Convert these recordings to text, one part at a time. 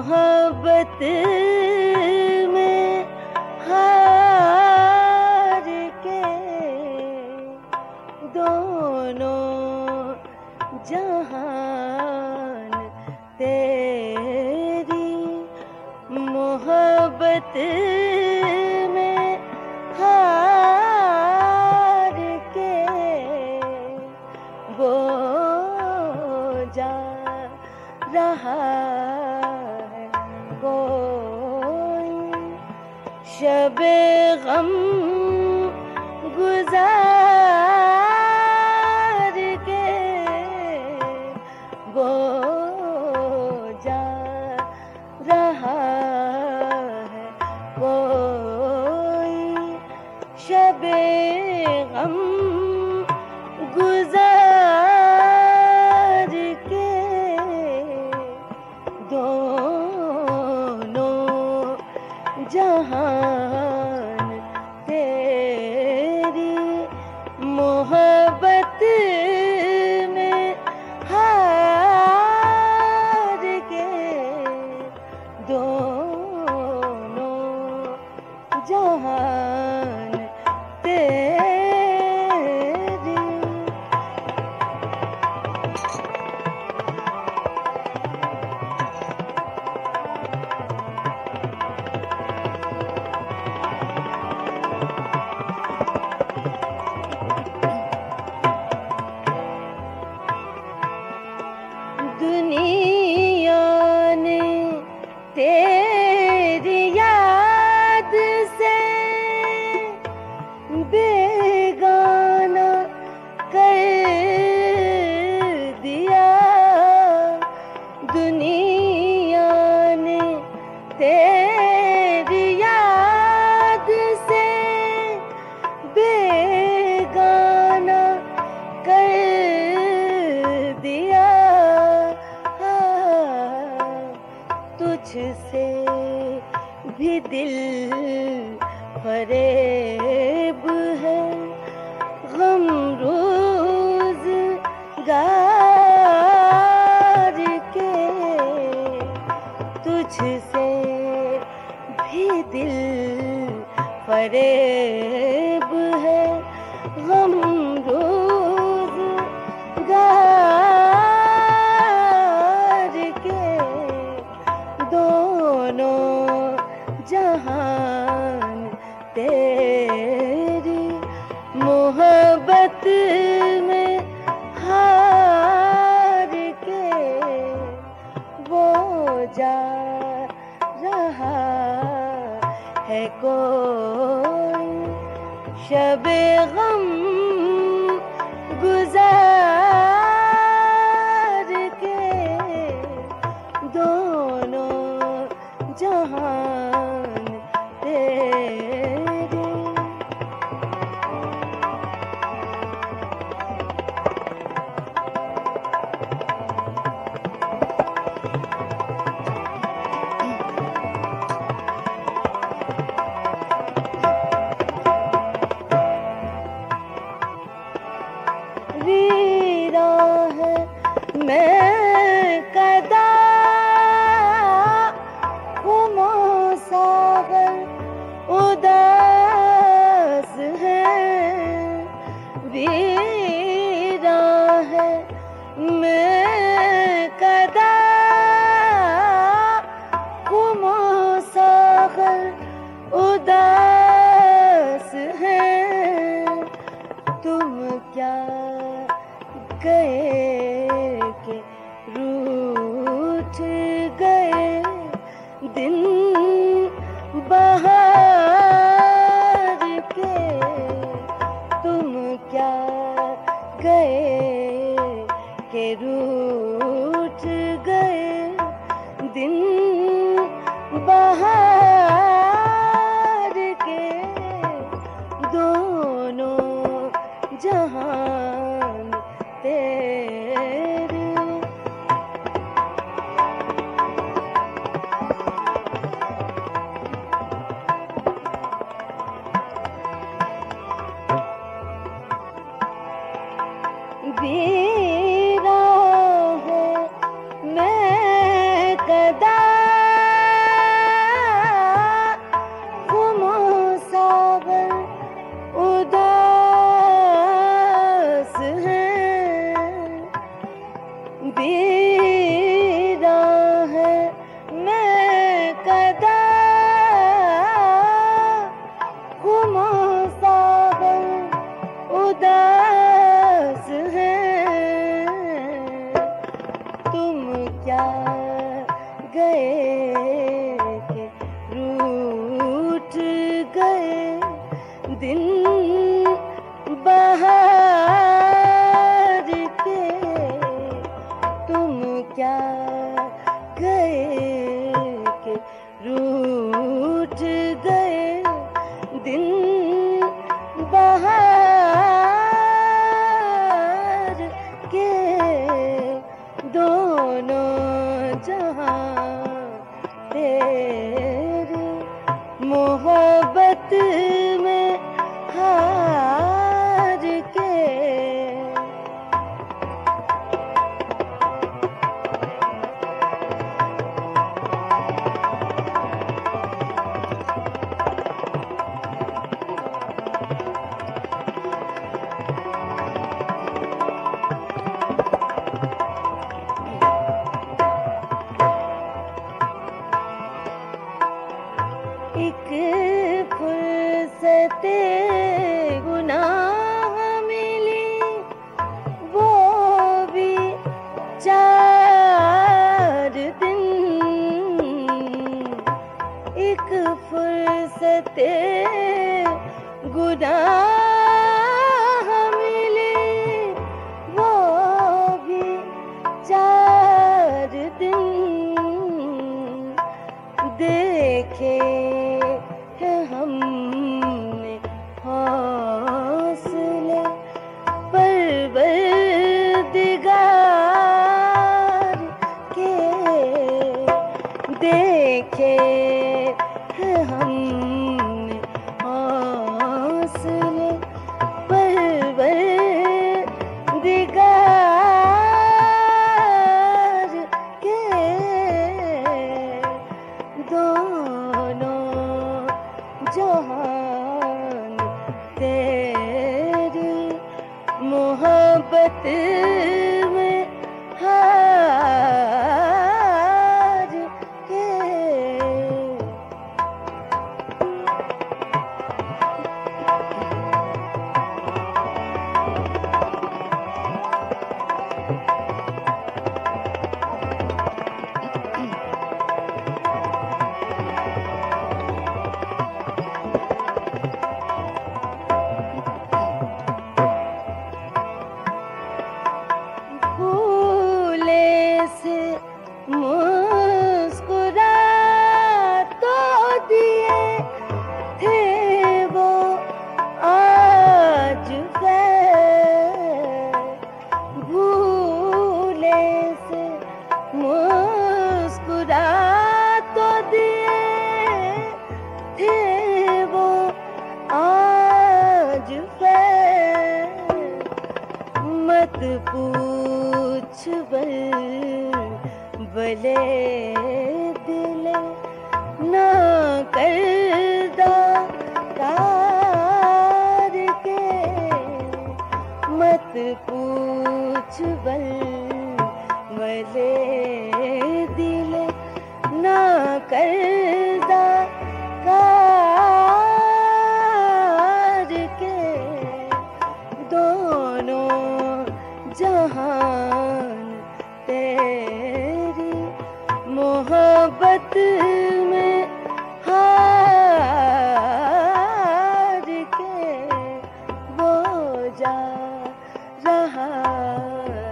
मोहब्बत में हार के दोनों जहान तेरी मोहब्बत में हार के वो जा रहा है कोई शबे गम गुजार के वो जा रहा है कोई शबे गम गुजार के दोनों जहान तेरी मोहब्बत में हार के दोनों जहान तेरी। दुनिया ने तेरी याद से बेगाना कर दिया। दुनिया ने तेरी याद से बेगाना कर दिया। तुझसे भी दिल फरेब है गम रोज़गार के। तुझसे भी दिल फरेब है गम रोज़गार के दोनों जहान तेरी मोहब्बत में हार के वो जा रहा है कोई शबे गम गुजार के दोनों जहान तेरी। वीरान है मैं कदा गुमसावन उदास है। तुम क्या गए के रूठ गए दिन बहार के। तुम क्या गए के रूठ गए दिन बहार के। दोनों जहां तेरी मोहब्बत में हार के। एक फुर्सते गुनाह मिली वो भी 4 दिन। एक फुर्सते गुनाह मिली वो भी 4 दिन। देखे हैं हमने हौसले परवरदिगार के। देखे हैं हमने हौसले परवरदिगार के। दोनों जहान तेरी मोहब्बत में हार के। फूले से मुस्कुरा तो दिए थे वो आज भूले से मुस्कुरा तो दिए थे वो आज मत पूछ बले दिले ना करदा कार के। मत पूछ बले दिले ना करदा कार के। दोनों जहान तेरी मोहब्बत में हार के। वो जा रहा है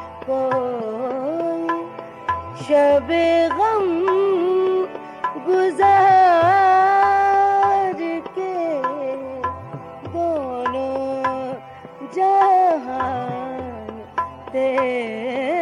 कोई शबे गम गुजार के। दोनों जहान तेरे